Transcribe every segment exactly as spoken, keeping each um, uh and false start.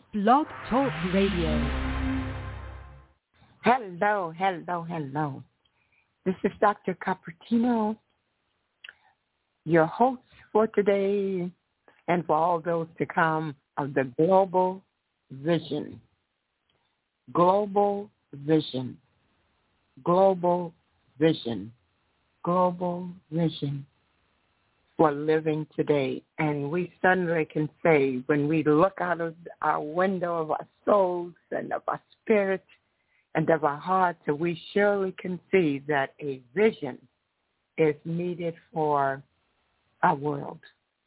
Blog Talk Radio. Hello, hello, hello. This is Doctor Cupertino, your host for today and for all those to come of the Global Vision. Global Vision. Global Vision. Global Vision for living today. And we suddenly can say, when we look out of our window of our souls and of our spirits and of our hearts, that we surely can see that a vision is needed for our world.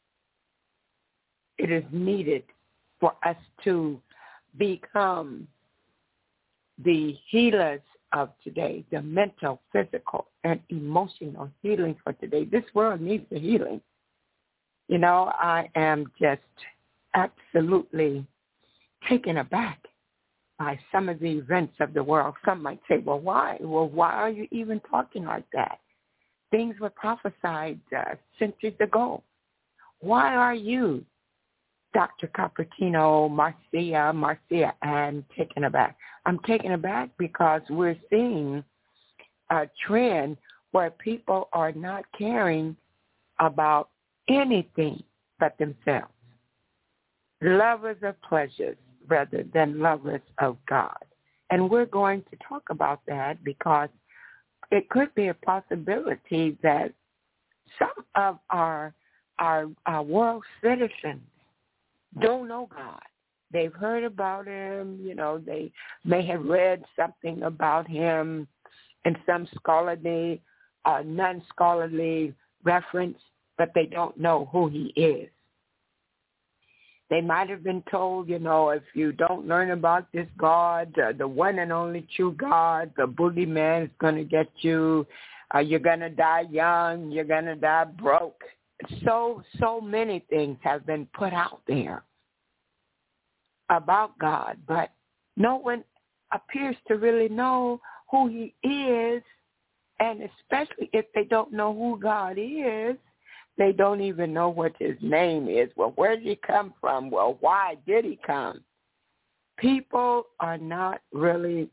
It is needed for us to become the healers of today, the mental, physical, and emotional healing for today. This world needs the healing. You know, I am just absolutely taken aback by some of the events of the world. Some might say, well, why? Well, why are you even talking like that? Things were prophesied uh, centuries ago. Why are you, Doctor Cupertino, Marcia, Marcia, and taken aback? I'm taken aback because we're seeing a trend where people are not caring about anything but themselves. Lovers of pleasures rather than lovers of God. And we're going to talk about that because it could be a possibility that some of our, our, our world citizens don't know God. They've heard about him, you know, they may have read something about him in some scholarly, uh, non-scholarly reference, but they don't know who he is. They might have been told, you know, if you don't learn about this God, uh, the one and only true God, the boogeyman is going to get you, uh, you're going to die young, you're going to die broke. So, so many things have been put out there about God, but no one appears to really know who he is, and especially if they don't know who God is, they don't even know what his name is. Well, where did he come from? Well, why did he come? People are not really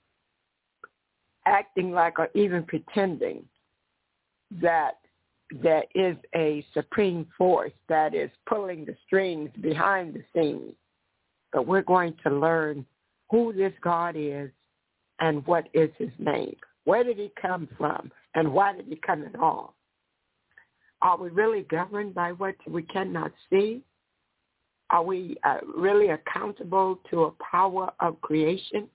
acting like or even pretending that there is a supreme force that is pulling the strings behind the scenes. But we're going to learn who this God is and what is his name. Where did he come from and why did he come at all? Are we really governed by what we cannot see? Are we uh, really accountable to a power of creation?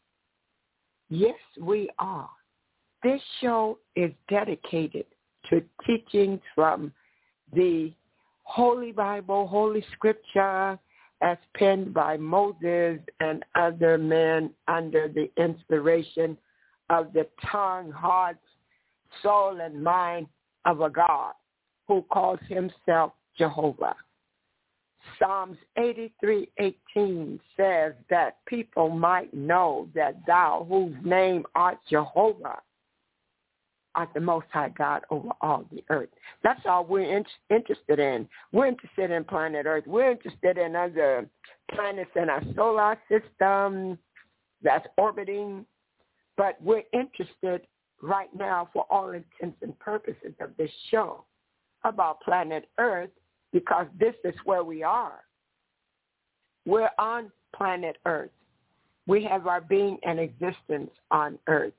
Yes, we are. This show is dedicated to teachings from the Holy Bible, Holy Scripture, as penned by Moses and other men under the inspiration of the tongue, heart, soul, and mind of a God who calls himself Jehovah. Psalms eighty-three eighteen says that people might know that thou, whose name art Jehovah, art the Most High God over all the earth. That's all we're in- interested in. We're interested in planet Earth. We're interested in other planets in our solar system that's orbiting. But we're interested right now, for all intents and purposes of this show, about planet Earth, because this is where we are. We're on planet Earth. We have our being and existence on Earth.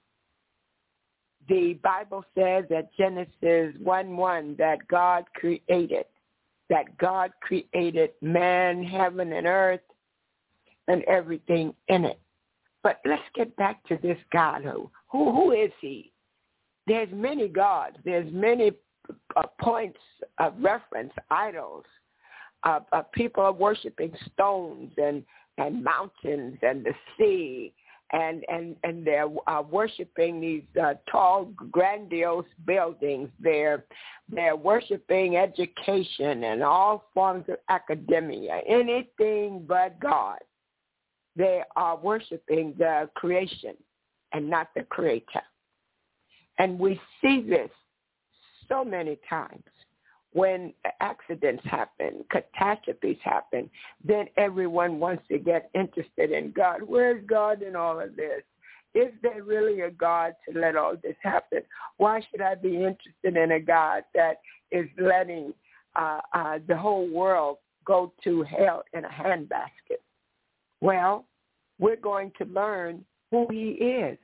The Bible says at Genesis one one that God created, that God created man, heaven, and earth, and everything in it. But let's get back to this God. Who, who, who is he? There's many gods. There's many uh, points of reference, idols. Uh, uh, people are worshiping stones and, and mountains and the sea. And, and and they're uh, worshiping these uh, tall, grandiose buildings. They're they're worshiping education and all forms of academia, anything but God. They are worshiping the creation and not the creator. And we see this so many times when accidents happen, catastrophes happen, then everyone wants to get interested in God. Where's God in all of this? Is there really a God to let all this happen? Why should I be interested in a God that is letting uh, uh, the whole world go to hell in a handbasket? Well, we're going to learn who he is.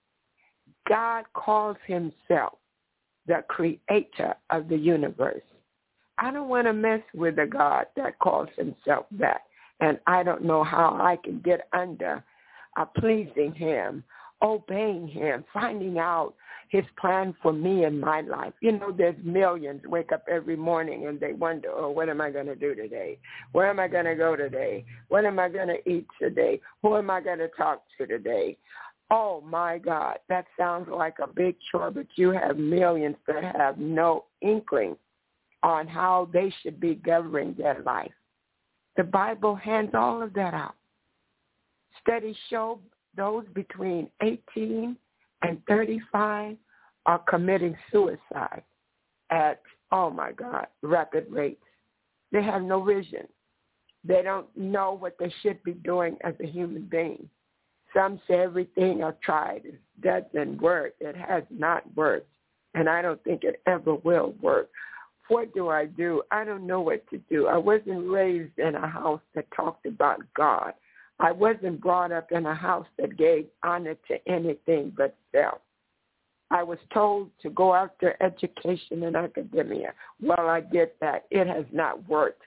God calls himself the creator of the universe. I don't want to mess with a God that calls himself that. And I don't know how I can get under uh, pleasing him, obeying him, finding out his plan for me and my life. You know, there's millions wake up every morning and they wonder, oh, what am I going to do today? Where am I going to go today? What am I going to eat today? Who am I going to talk to today? Oh, my God, that sounds like a big chore, but you have millions that have no inkling on how they should be governing their life. The Bible hands all of that out. Studies show those between eighteen and thirty-five are committing suicide at, oh, my God, rapid rates. They have no vision. They don't know what they should be doing as a human being. Some say everything I've tried doesn't work. It has not worked, and I don't think it ever will work. What do I do? I don't know what to do. I wasn't raised in a house that talked about God. I wasn't brought up in a house that gave honor to anything but self. I was told to go after education and academia. Well, I did that. It has not worked.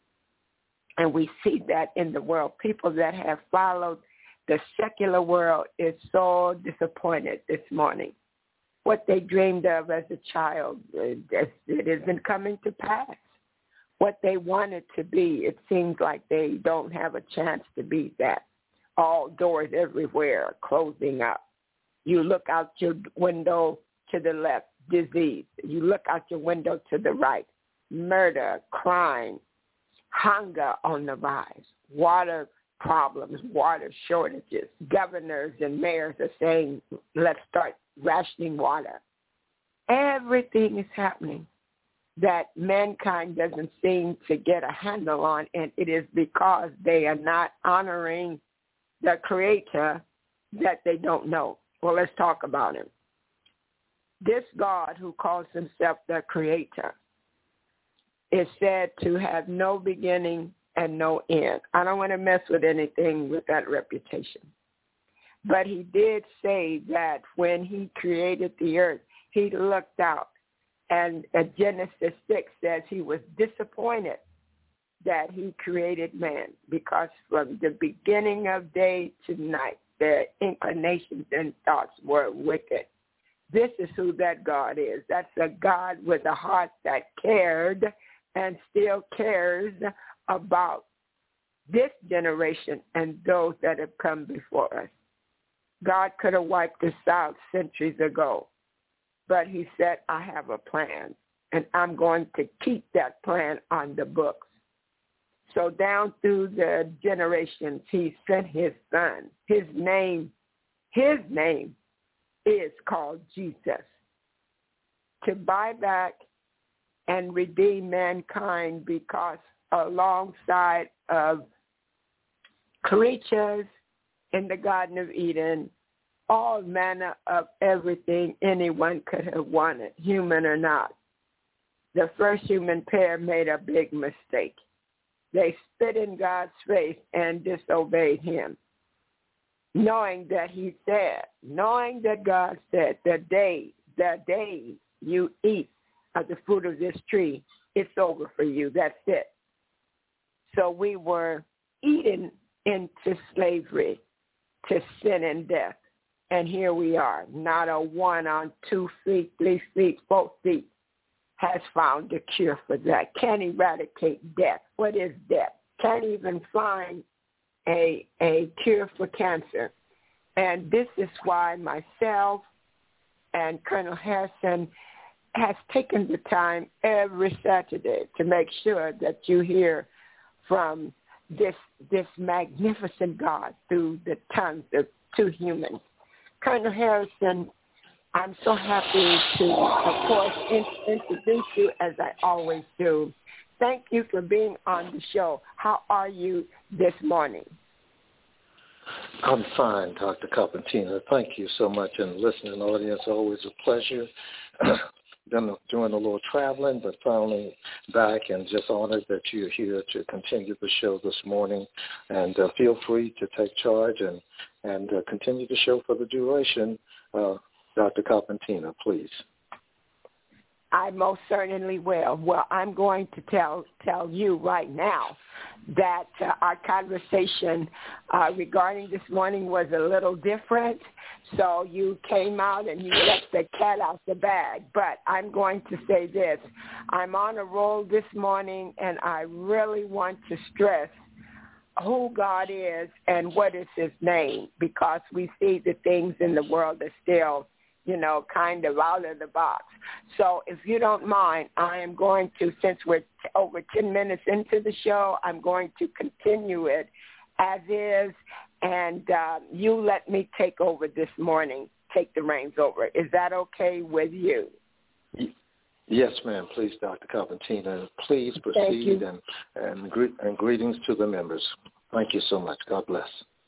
And we see that in the world. People that have followed the secular world is so disappointed this morning. What they dreamed of as a child, it isn't coming to pass. What they wanted to be, it seems like they don't have a chance to be that. All doors everywhere closing up. You look out your window to the left, disease. You look out your window to the right, murder, crime, hunger on the rise, water problems, water shortages. Governors and mayors are saying, let's start rationing water. Everything is happening that mankind doesn't seem to get a handle on, and it is because they are not honoring the Creator that they don't know. Well, let's talk about him. This God who calls himself the Creator is said to have no beginning and no end. I don't want to mess with anything with that reputation. But he did say that when he created the earth, he looked out. And uh, Genesis six says he was disappointed that he created man, because from the beginning of day to night, their inclinations and thoughts were wicked. This is who that God is. That's a God with a heart that cared and still cares about this generation and those that have come before us. God could have wiped us out centuries ago, but he said, I have a plan, and I'm going to keep that plan on the books. So down through the generations, he sent his son. His name, his name is called Jesus, to buy back and redeem mankind, because alongside of creatures in the Garden of Eden, all manner of everything anyone could have wanted, human or not. The first human pair made a big mistake. They spit in God's face and disobeyed him, knowing that he said, knowing that God said, the day, the day you eat of the fruit of this tree, it's over for you. That's it. So we were eaten into slavery to sin and death. And here we are. Not a one on two feet, three feet, four feet has found a cure for that. Can't eradicate death. What is death? Can't even find a, a cure for cancer. And this is why myself and Colonel Harrison has taken the time every Saturday to make sure that you hear from this this magnificent God through the tongues of two humans. Colonel Harrison I'm so happy to, of course, in, introduce you as I always do. Thank you for being on the show. How are you this morning? I'm fine, Doctor Carpentina. Thank you so much. And listening audience, always a pleasure. Been doing a little traveling, but finally back, and just honored that you're here to continue the show this morning. And uh, feel free to take charge and, and uh, continue the show for the duration. Uh, Doctor Carpentina, please. I most certainly will. Well, I'm going to tell tell you right now that uh, our conversation uh, regarding this morning was a little different. So you came out and you let the cat out the bag. But I'm going to say this. I'm on a roll this morning, and I really want to stress who God is and what is his name, because we see the things in the world are still, you know, kind of out of the box. So if you don't mind, I am going to, since we're t- over ten minutes into the show, I'm going to continue it as is, and uh, you let me take over this morning, take the reins over. Is that okay with you? Yes, ma'am. Please, Doctor Carpentina. Please proceed, and, and, gre- and greetings to the members. Thank you so much. God bless.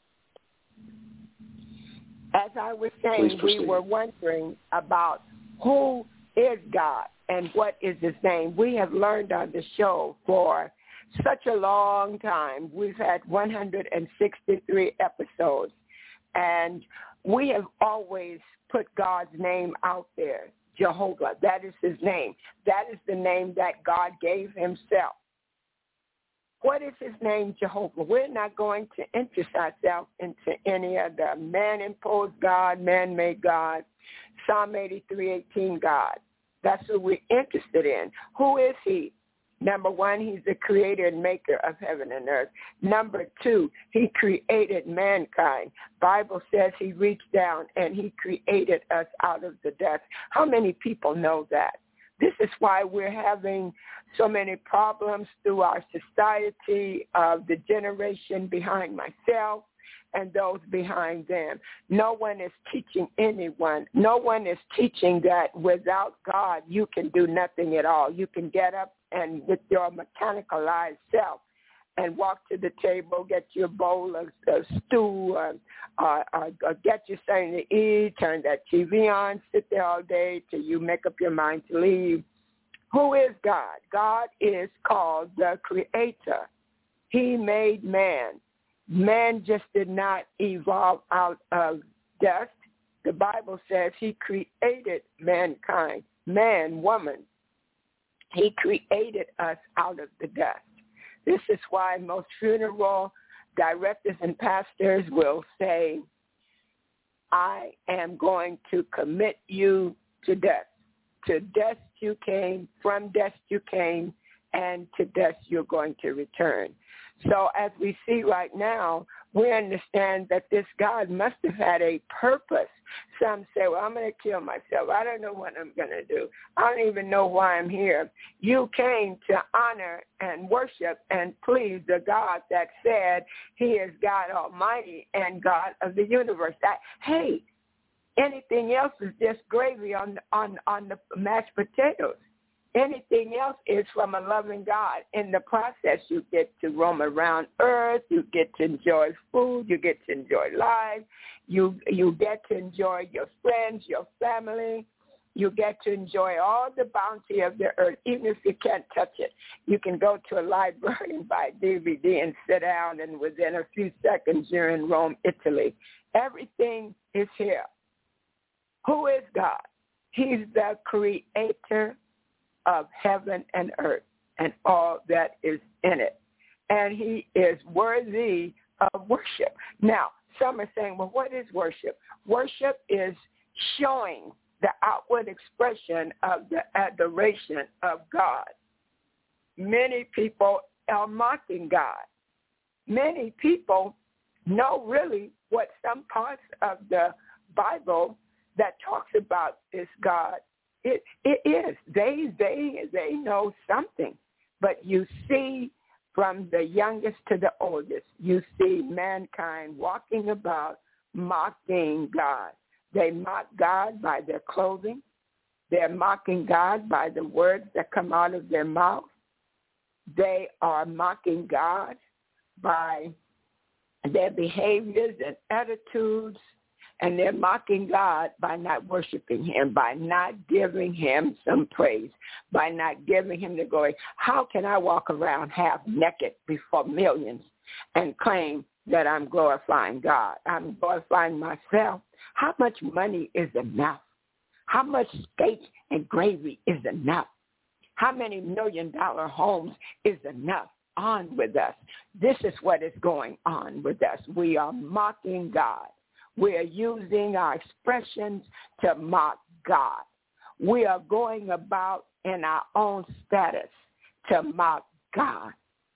As I was saying, we were wondering about who is God and what is his name. We have learned on the show for such a long time. We've had one hundred sixty-three episodes, and we have always put God's name out there, Jehovah. That is his name. That is the name that God gave himself. What is his name, Jehovah? We're not going to interest ourselves into any of the man-imposed God, man-made God, Psalm eighty-three eighteen God. That's what we're interested in. Who is he? Number one, he's the creator and maker of heaven and earth. Number two, he created mankind. Bible says he reached down and he created us out of the dust. How many people know that? This is why we're having so many problems through our society of the generation behind myself and those behind them. No one is teaching anyone. No one is teaching that without God you can do nothing at all. You can get up and with your mechanicalized self and walk to the table, get your bowl of, of stew, or, or, or, or get you something to eat, turn that T V on, sit there all day till you make up your mind to leave. Who is God? God is called the Creator. He made man. Man just did not evolve out of dust. The Bible says he created mankind, man, woman. He created us out of the dust. This is why most funeral directors and pastors will say, I am going to commit you to death. To dust you came, from dust you came, and to dust you're going to return. So as we see right now, we understand that this God must have had a purpose. Some say, well, I'm going to kill myself. I don't know what I'm going to do. I don't even know why I'm here. You came to honor and worship and please the God that said he is God Almighty and God of the universe. That, hey, anything else is just gravy on, on, on the mashed potatoes. Anything else is from a loving God. In the process, you get to roam around earth. You get to enjoy food. You get to enjoy life. You you get to enjoy your friends, your family. You get to enjoy all the bounty of the earth, even if you can't touch it. You can go to a library and buy a D V D and sit down, and within a few seconds, you're in Rome, Italy. Everything is here. Who is God? He's the creator of heaven and earth and all that is in it. And he is worthy of worship. Now, some are saying, well, what is worship? Worship is showing the outward expression of the adoration of God. Many people are mocking God. Many people know really what some parts of the Bible that talks about this God It it is. They they they know something. But you see from the youngest to the oldest, you see mankind walking about mocking God, They mock God by their clothing. They're mocking God by the words that come out of their mouth. They are mocking God by their behaviors and attitudes, and they're mocking God by not worshiping him, by not giving him some praise, by not giving him the glory. How can I walk around half naked before millions and claim that I'm glorifying God? I'm glorifying myself. How much money is enough? How much steak and gravy is enough? How many million dollar homes is enough? On with us. This is what is going on with us. We are mocking God. We are using our expressions to mock God. We are going about in our own status to mock God.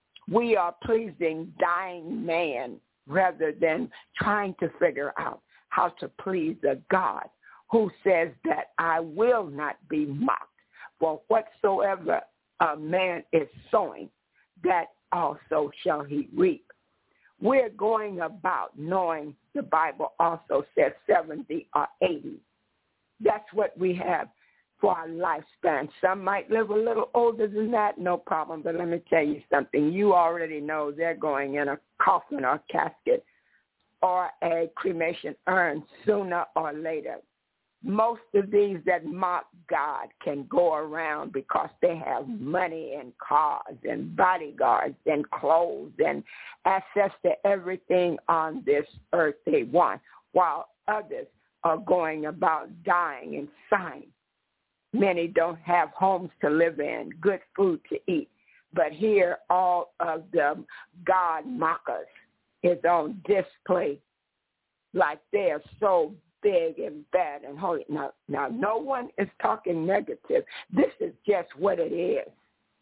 We are pleasing dying man rather than trying to figure out how to please a God who says that I will not be mocked. For whatsoever a man is sowing, that also shall he reap. We're going about knowing the Bible also says seventy or eighty. That's what we have for our lifespan. Some might live a little older than that, no problem. But let me tell you something. You already know they're going in a coffin or a casket or a cremation urn sooner or later. Most of these that mock God can go around because they have money and cars and bodyguards and clothes and access to everything on this earth they want, while others are going about dying in sighing. Many don't have homes to live in, good food to eat. But here all of the God mockers is on display like they are so big and bad and holy. Now, now, no one is talking negative. This is just what it is.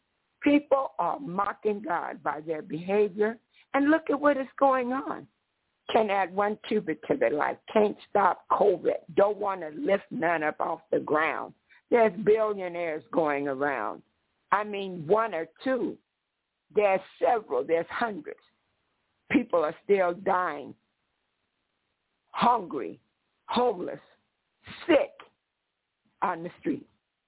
People are mocking God by their behavior, and look at what is going on. Can't add one cubit to their life. Can't stop COVID. Don't want to lift none up off the ground. There's billionaires going around. I mean, one or two. There's several. There's hundreds. People are still dying, hungry, homeless, sick on the street.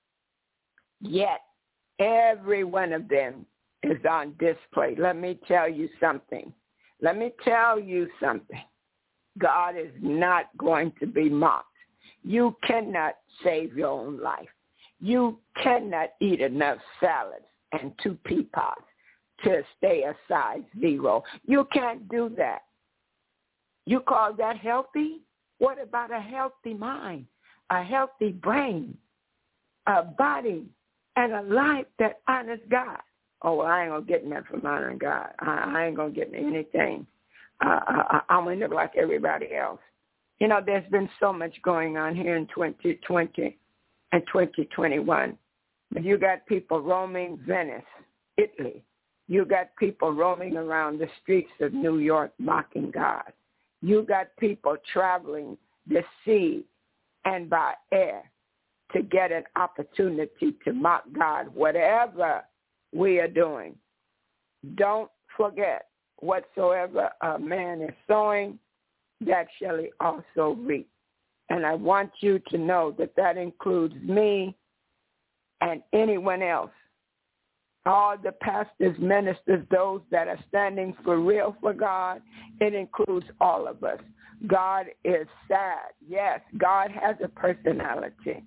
Yet every one of them is on display. Let me tell you something. Let me tell you something. God is not going to be mocked. You cannot save your own life. You cannot eat enough salads and two pea pods to stay a size zero. You can't do that. You call that healthy? What about a healthy mind, a healthy brain, a body, and a life that honors God? Oh, well, I ain't going to get nothing from honoring God. I, I ain't going to get anything. Uh, I, I'm going to live like everybody else. You know, there's been so much going on here in twenty twenty and twenty twenty-one. You got people roaming Venice, Italy. You got people roaming around the streets of New York mocking God. You got people traveling the sea and by air to get an opportunity to mock God. Whatever we are doing, don't forget, whatsoever a man is sowing, that shall he also reap. And I want you to know that that includes me and anyone else. All the pastors, ministers, those that are standing for real for God, it includes all of us. God is sad. Yes, God has a personality.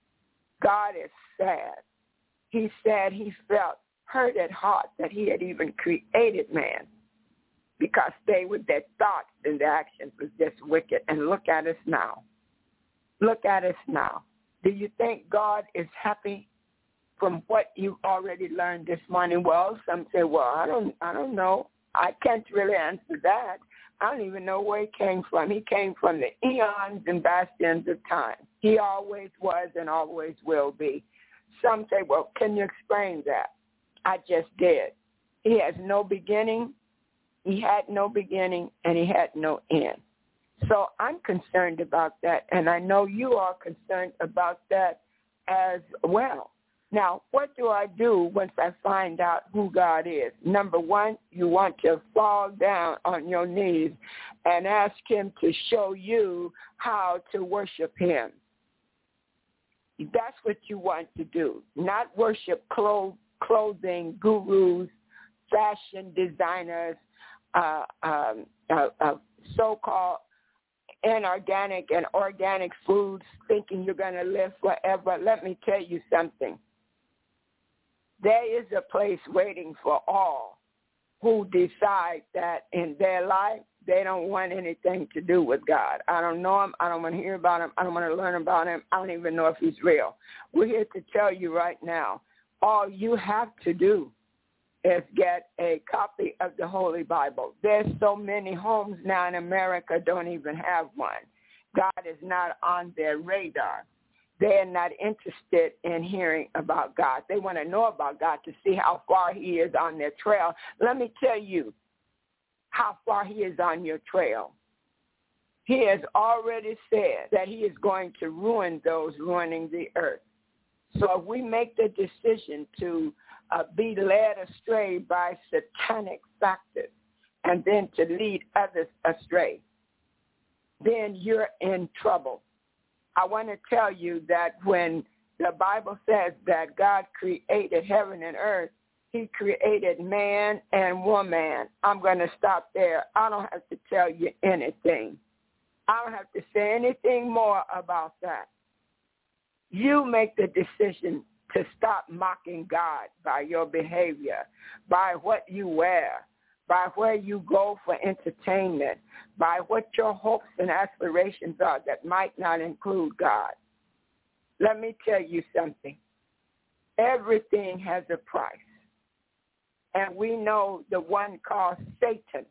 God is sad. He said he felt hurt at heart that he had even created man, because they, with their thoughts and their actions, was just wicked. And look at us now. Look at us now. Do you think God is happy from what you already learned this morning? Well, some say, well, I don't I don't know. I can't really answer that. I don't even know where he came from. He came from the eons and bastions of time. He always was and always will be. Some say, well, can you explain that? I just did. He has no beginning. He had no beginning, and he had no end. So I'm concerned about that, and I know you are concerned about that as well. Now, what do I do once I find out who God is? Number one, you want to fall down on your knees and ask him to show you how to worship him. That's what you want to do, not worship clo- clothing gurus, fashion designers, uh, um, uh, uh, so-called inorganic and organic foods, thinking you're going to live forever. Let me tell you something. There is a place waiting for all who decide that in their life they don't want anything to do with God. I don't know him. I don't want to hear about him. I don't want to learn about him. I don't even know if he's real. We're here to tell you right now, all you have to do is get a copy of the Holy Bible. There's so many homes now in America don't even have one. God is not on their radar. They're not interested in hearing about God. They want to know about God to see how far he is on their trail. Let me tell you how far he is on your trail. He has already said that he is going to ruin those ruining the earth. So if we make the decision to uh, be led astray by satanic factors and then to lead others astray, then you're in trouble. I want to tell you that when the Bible says that God created heaven and earth, he created man and woman. I'm going to stop there. I don't have to tell you anything. I don't have to say anything more about that. You make the decision to stop mocking God by your behavior, by what you wear, by where you go for entertainment, by what your hopes and aspirations are that might not include God. Let me tell you something. Everything has a price. And we know the one called Satan.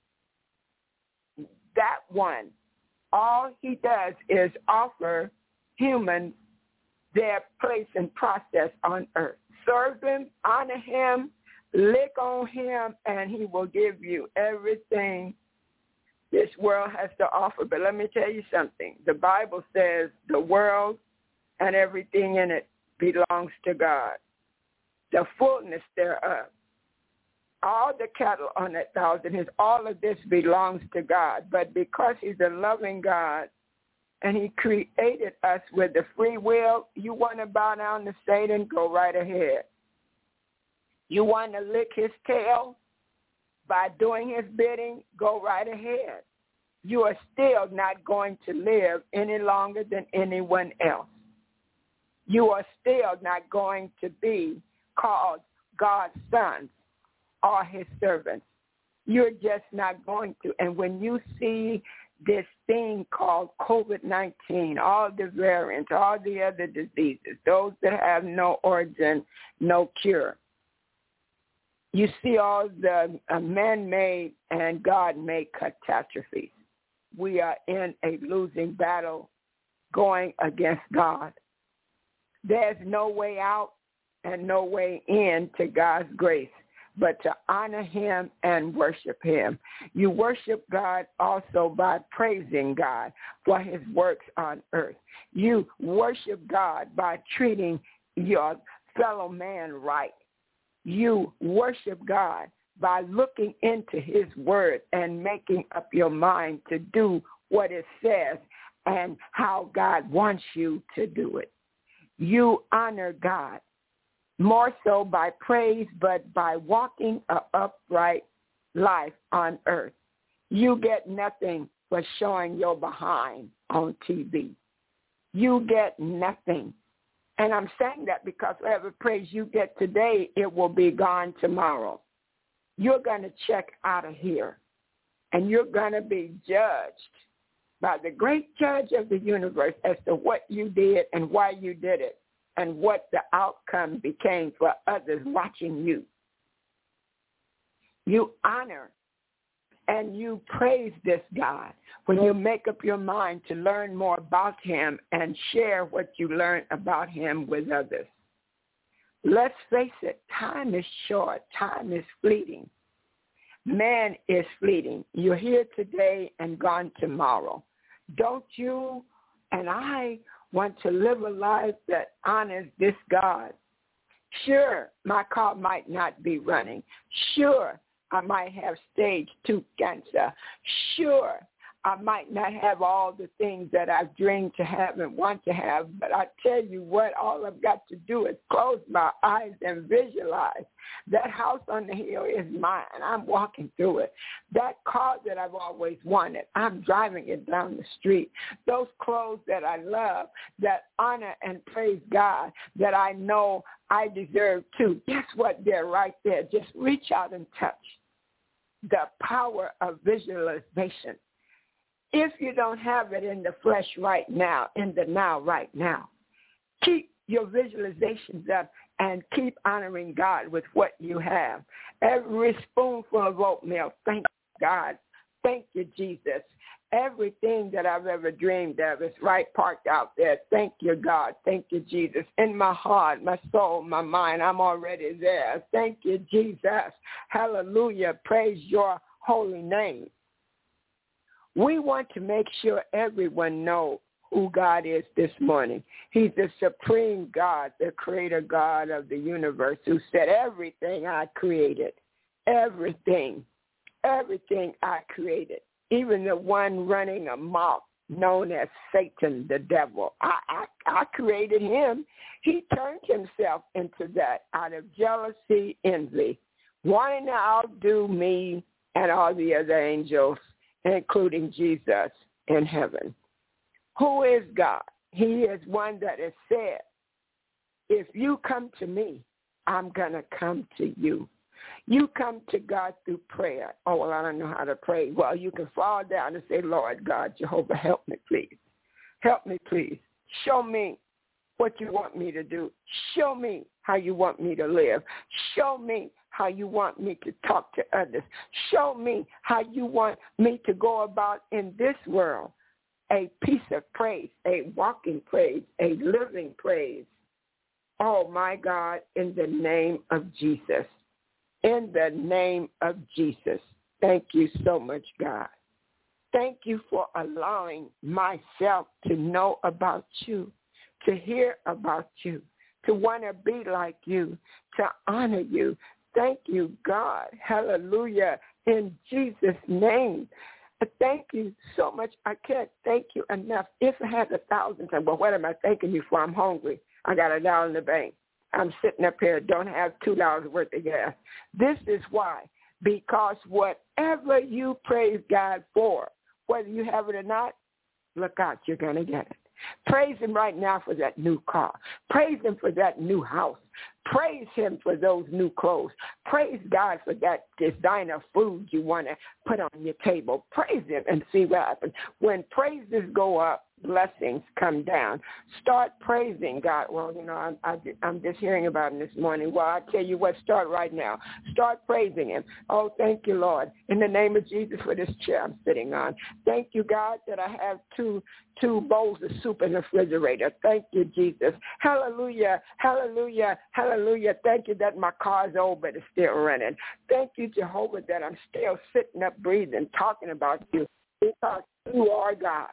That one, all he does is offer humans their place and process on earth. Serve him, honor him, lick on him, and he will give you everything this world has to offer. But let me tell you something. The Bible says the world and everything in it belongs to God, the fullness thereof. All the cattle on that thousand hills, all of this belongs to God. But because he's a loving God and he created us with the free will, you want to bow down to Satan, go right ahead. You want to lick his tail by doing his bidding, go right ahead. You are still not going to live any longer than anyone else. You are still not going to be called God's sons or his servants. You're just not going to. And when you see this thing called COVID nineteen, all the variants, all the other diseases, those that have no origin, no cure, you see all the uh, man-made and God-made catastrophes. We are in a losing battle going against God. There's no way out and no way in to God's grace but to honor him and worship him. You worship God also by praising God for his works on earth. You worship God by treating your fellow man right. You worship God by looking into his word and making up your mind to do what it says and how God wants you to do it. You honor God more so by praise, but by walking an upright life on earth. You get nothing for showing your behind on T V. You get nothing. And I'm saying that because whatever praise you get today, it will be gone tomorrow. You're going to check out of here, and you're going to be judged by the great judge of the universe as to what you did and why you did it, and what the outcome became for others watching you. You honor and you praise this God when you make up your mind to learn more about him and share what you learn about him with others. Let's face it, time is short. Time is fleeting. Man is fleeting. You're here today and gone tomorrow. Don't you and I want to live a life that honors this God Sure, my car might not be running. Sure, I might have stage two cancer. Sure, I might not have all the things that I've dreamed to have and want to have, but I tell you what, all I've got to do is close my eyes and visualize. That house on the hill is mine. I'm walking through it. That car that I've always wanted, I'm driving it down the street. Those clothes that I love, that honor and praise God, that I know I deserve too. Guess what? They're right there. Just reach out and touch. The power of visualization. If you don't have it in the flesh right now, in the now right now, keep your visualizations up and keep honoring God with what you have. Every spoonful of oatmeal, thank God. Thank you, Jesus. Everything that I've ever dreamed of is right parked out there. Thank you, God. Thank you, Jesus. In my heart, my soul, my mind, I'm already there. Thank you, Jesus. Hallelujah. Praise your holy name. We want to make sure everyone knows who God is this morning. He's the supreme God, the creator God of the universe, who said everything I created, everything, everything I created, even the one running amok known as Satan, the devil. I, I, I created him. He turned himself into that out of jealousy, envy, wanting to outdo me and all the other angels, including Jesus in heaven. Who is God? He is one that has said, if you come to me, I'm going to come to you. You come to God through prayer. Oh, well, I don't know how to pray. Well, you can fall down and say, Lord God, Jehovah, help me, please. Help me, please. Show me what you want me to do. Show me how you want me to live. Show me how you want me to talk to others. Show me how you want me to go about in this world, a piece of praise, a walking praise, a living praise. Oh, my God, in the name of Jesus. In the name of Jesus. Thank you so much, God. Thank you for allowing myself to know about you, to hear about you, to want to be like you, to honor you. Thank you, God. Hallelujah. In Jesus' name. Thank you so much. I can't thank you enough. If I had a thousand times, well, what am I thanking you for? I'm hungry. I got a dollar in the bank. I'm sitting up here, don't have two dollars worth of gas. This is why. Because whatever you praise God for, whether you have it or not, look out, you're going to get it. Praise him right now for that new car. Praise him for that new house. Praise him for those new clothes. Praise God for that designer food you want to put on your table. Praise him and see what happens. When praises go up, blessings come down. Start praising God. Well, you know, I'm, I, I'm just hearing about him this morning. Well, I tell you what, start right now. Start praising him. Oh, thank you, Lord. In the name of Jesus for this chair I'm sitting on. Thank you, God, that I have two two bowls of soup in the refrigerator. Thank you, Jesus. Hallelujah, hallelujah, hallelujah. Thank you that my car's old, but it's still running. Thank you, Jehovah, that I'm still sitting up, breathing, talking about you because you are God.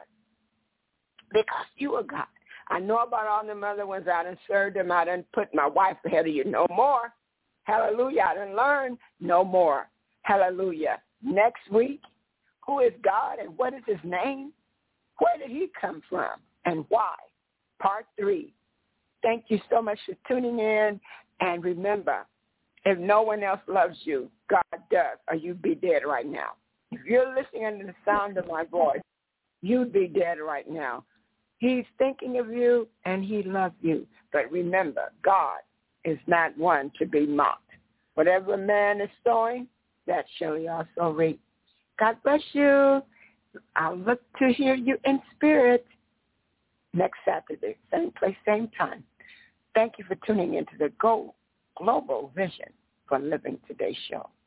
Because you are God. I know about all them other ones. I done served them. I done put my wife ahead of you. No more. Hallelujah. I done learned no more. Hallelujah. Next week, who is God and what is his name? Where did he come from and why? Part three. Thank you so much for tuning in. And remember, if no one else loves you, God does, or you'd be dead right now. If you're listening under the sound of my voice, you'd be dead right now. He's thinking of you, and he loves you. But remember, God is not one to be mocked. Whatever man is sowing, that shall he also reap. God bless you. I'll look to hear you in spirit next Saturday, same place, same time. Thank you for tuning into the Go Global Vision for Living Today show.